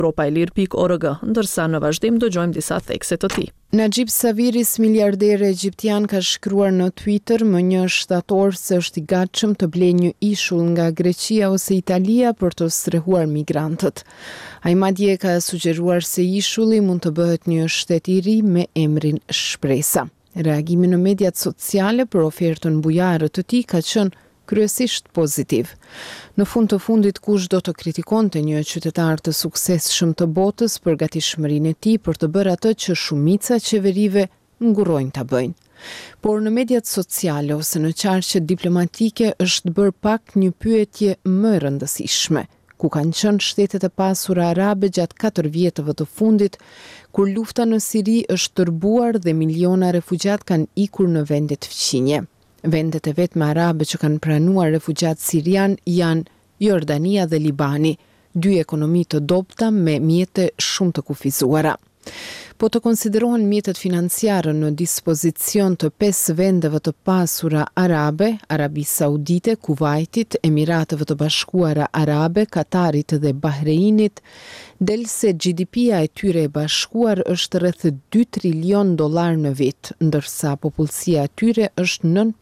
europaelir.org, ndërsa në vazhdim dëgjojmë disa thekse të tij. Najib Saviris, miliarderi egjiptian, ka shkruar në Twitter më 1 shtator se është I gatshëm të blejë një ishull nga Greqia ose Italia për të strehuar migrantët. Ai madje ka sugjeruar se ishulli mund të bëhet një shtet I ri me emrin Shpresa. Reagimi në mediat sociale për ofertën bujare të tij ka qenë kryesisht pozitiv. Në fund të fundit, kush do të kritikonte një qytetar të suksesshëm të botës për gatishmërinë e tij për të bërë atë që shumica qeverive ngurojnë ta bëjnë. Por në mediat sociale ose në qarqet diplomatike është bërë pak një pyetje më e rëndësishme. Ku kanë qenë shtetet e pasura arabe gjatë 4 vjetëve të fundit, kur lufta në Siri është tërbuar dhe miliona refugjat kanë ikur në vendet fqinje. Vendet e vetme arabe që kanë pranuar refugjat sirian janë Jordania dhe Libani, 2 ekonomi të dobta me mjete shumë të kufizuara. Po të konsiderohen mjetet financiare në dispozicion të 5 vendeve të pasura arabe, Arabisë Saudite, Kuvajtit, Emirateve të Bashkuara Arabe, Katarit dhe Bahreinit, del se GDP-ja e tyre e bashkuar është rreth $2 trilion në vit, ndërsa popullsia e tyre është nën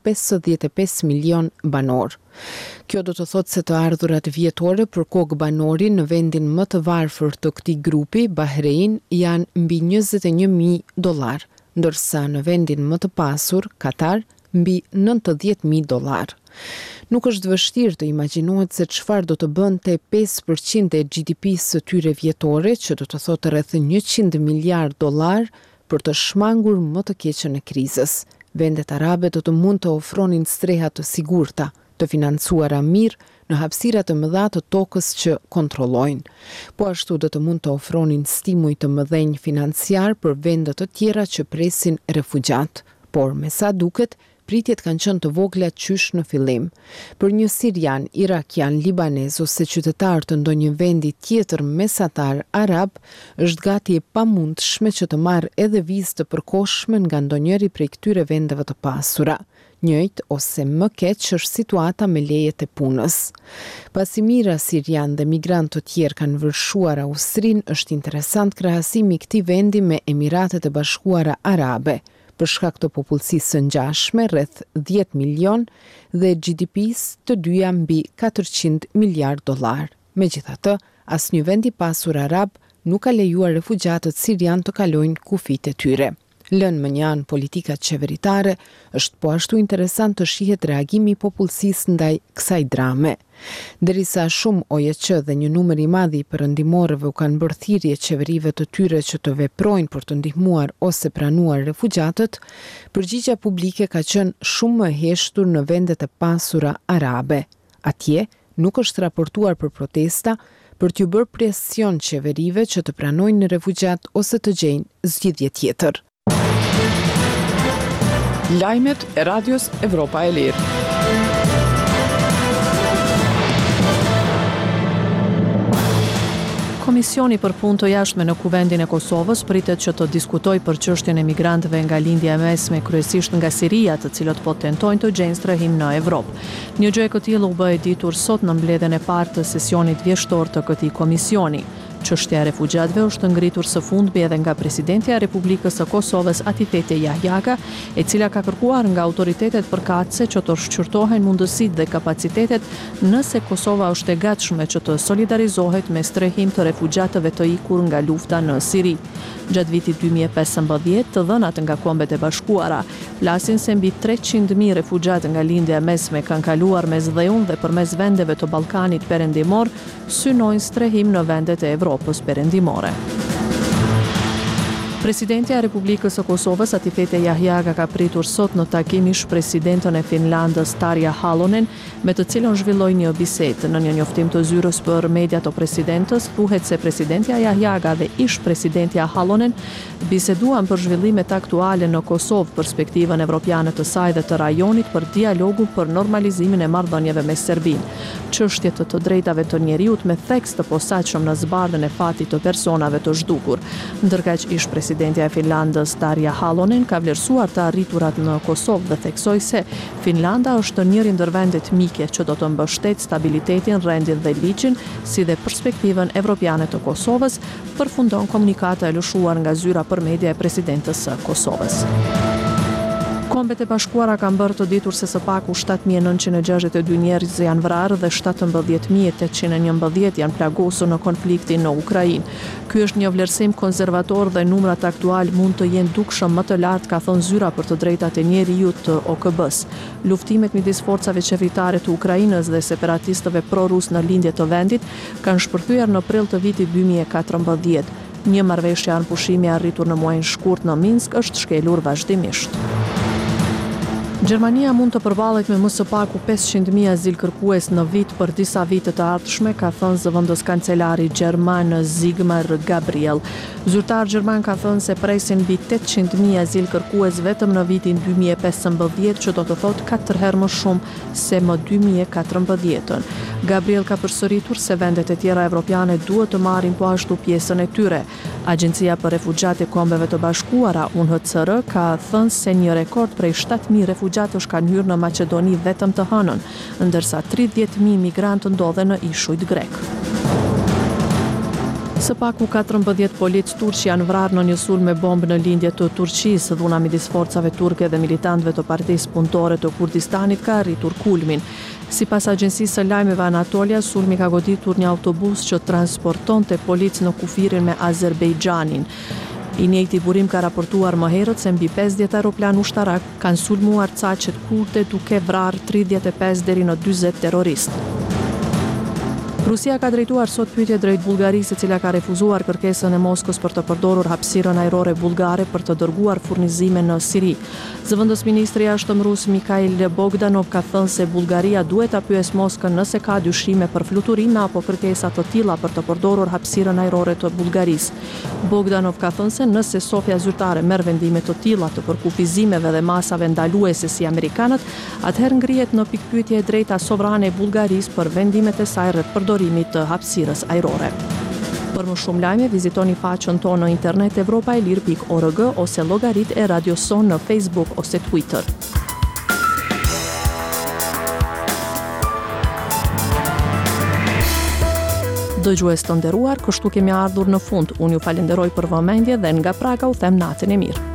55 milion banor. Kjo do të thotë se të ardhurat vjetore për kokë banori në vendin më të varfër të këtij grupi, Bahrein, janë mbi $21,000, ndërsa në vendin më të pasur, Katar, mbi $90,000. Nuk është vështirë të imagjinohet se çfarë do të bënte 5% e GDP-së së tyre vjetore, që do të thotë rreth $100 miliard, për të shmangur më të keqen e krizës. Vendet arabe do të mund të ofronin streha të sigurta, të financuara mirë në hapësira të mëdha të tokës që kontrollojnë. Po ashtu do të mund të ofronin stimuj të mëdhenj financiar për vende të tjera që presin refugjat. Por me sa duket, pritjet kanë qenë të vogla qysh në fillim. Për një sirian, irakian, libanez ose qytetar të ndonjë vendi tjetër mesatar arab, është gati e pamundshme që të marrë edhe vizë të përkohshme nga ndonjëri prej këtyre vendeve të pasura. Njëjtë ose më keq është situata me lejet e punës. Pasi mijëra sirian dhe migrantë të tjerë kanë vërshuar Austrinë, është interesant krahasimi I këtij vendi me Emiratet e Bashkuara Arabe, për shkak të popullsisë së ngjashme rreth 10 milion dhe GDP-së të dyja mbi $400 miliard. Megjithatë, asnjë vend I pasur arab nuk ka lejuar refugjatët sirian të kalojnë kufijtë e tyre. Lënë më një anë politikat qeveritare, është po ashtu interesant të shihet reagimi I popullsisë ndaj kësaj drame. Derisa shumë OEQ dhe një numër I madh I perëndimorëve u kanë bërë thirrje qeverive të tyre që të veprojnë për të ndihmuar ose pranuar refugjatët, përgjigjja publike ka qenë shumë më e heshtur në vendet e pasura arabe. Atje nuk është raportuar për protesta, për t'ju bërë presion qeverive që të pranojnë refugjat ose të gjejnë zgjidhje tjetër. Lajmet e Radios Evropa e Lirë. Komisioni për punë të jashtme në Kuvendin e Kosovës pritet që të diskutojë për çështjen e migrantëve nga lindja e mesme, kryesisht nga Siria, të cilët po tentojnë të gjejnë strehim në Evropë. Një gjë e këtillë u bë e ditur sot në mbledhjen e parë të sesionit vjeshtor të këtij komisioni. Çështja e refugjatëve është ngritur së fundmi edhe nga presidentja e Republikës së Kosovës Atifete Jahjaga, e cila ka kërkuar nga autoritetet përkatëse që të shqyrtohen mundësitë dhe kapacitetet nëse Kosova është e gatshme që të solidarizohet me strehim të refugjatëve të ikur nga lufta në Siri. Gjatë vitit 2015, të dhënat nga Kombet e Bashkuara flasin se mbi 300.000 refugjatë nga lindja e mesme kanë kaluar mes dheun dhe përmes vendeve të Ballkanit perëndimor, synojnë strehim në vendet e Evropës perëndimore. Presidentja e Republikës së Kosovës Atifete Jahjaga ka pritur sot në takim ish presidentën e Finlandës Tarja Halonen, me të cilën zhvilloi një bisedë. Në një njoftim të zyrës për mediat të presidentës, thuhet se presidentja Jahjaga dhe ish presidentja Halonen biseduan për zhvillimet aktuale në Kosovë, perspektivën evropiane të saj dhe të rajonit për dialogu për normalizimin e marrëdhënieve me Serbinë. Çështjet të drejtave të njeriut me theks të posaçëm në zbardhjen e fatit të personave të zhdukur. Ndërkaq ish presidenti Presidentja e Finlandës Tarja Halonen ka vlerësuar të arriturat në Kosovë dhe theksoi se Finlanda është njëri ndër vendet mike që do të mbështetë stabilitetin, rendin dhe ligjin, si dhe perspektivën evropiane të Kosovës, përfundon komunikata e lëshuar nga zyra për media e presidentës së Kosovës. Kombet e Bashkuara kanë bërë të ditur se së paku 7.962 njerëz janë vrarë dhe 17.811 janë plagosur në konfliktin në Ukrainë. Ky është një vlerësim konservator dhe numrat aktual mund të jenë dukshëm më të lartë, ka thënë zyra për të drejtat e njerijut të OKB-s. Luftimet midis forcave qeveritare të Ukrainës dhe separatistëve pro-rus në lindje të vendit kanë shpërthyer në prill të vitit 2014. Një marrëveshje anëpushimi arritur në muajin shkurt në Minsk është shkelur vazhdimisht. Gjermania mund të përballet me më së paku 500.000 azilkërkues në vit për disa vite të ardhshme, ka thënë zëvendës kancelari gjerman Sigmar Gabriel. Zyrtar gjerman ka thënë se presin mbi 800.000 azilkërkues vetëm në vitin 2015, që do të thotë 4 herë më shumë se më 2014. Gabriel ka përsëritur se vendet e tjera evropiane duhet të marrin po ashtu pjesën e tyre. Agjencia për Refugjat e Kombeve të Bashkuara, UNHCR, ka thënë se një rekord prej 7.000 refugjatësh kanë hyrë në Maqedoni vetëm të hënën, ndërsa 30.000 migrantë ndodhen në ishujt grek. Së paku 14 polic turq janë vrarë në një sulm me bombë në lindje të Turqisë. Dhuna midis forcave turke dhe militantëve të Partisë Punëtore të Kurdistanit ka arritur kulmin. Sipas agjencisë së lajmeve Anatolia, sulmi ka goditur një autobus që transportonte policë në kufirin me Azerbejxhanin. I njëjti burim ka raportuar më herët se mbi 50 aeroplan ushtarak kanë sulmuar caqet kurde duke vrarë 35 deri në 40 terroristë. Rusia ka drejtuar sot pyetje drejt Bullgarisë, e cila ka refuzuar kërkesën e Moskës për të përdorur hapësirën ajrore bullgare për të dërguar furnizime në Siri. Zëvendës ministri i jashtëm rus Mikhail Bogdanov ka thënë se Bullgaria duhet ta pyesë Moskën nëse ka dyshime për fluturime apo kërkesa të tilla për të përdorur hapësirën ajrore të Bullgarisë. Bogdanov ka thënë se nëse Sofia zyrtare merr vendime të tilla të përkufizimeve dhe masave ndaluese si amerikanët, atëherë ngrihet në pikpyetje e drejta sovrane e Bullgarisë për vendimet e saj rreth përdorimit të hapësirës ajrore. Për më shumë lajme, vizitoni faqen tonë në internet evropaelir.org ose llogaritë e Radio Son në Facebook ose Twitter. Dëgjues të nderuar, kështu kemi ardhur në fund. Unë ju falenderoj për vëmendje dhe nga Praga u them natën e mirë.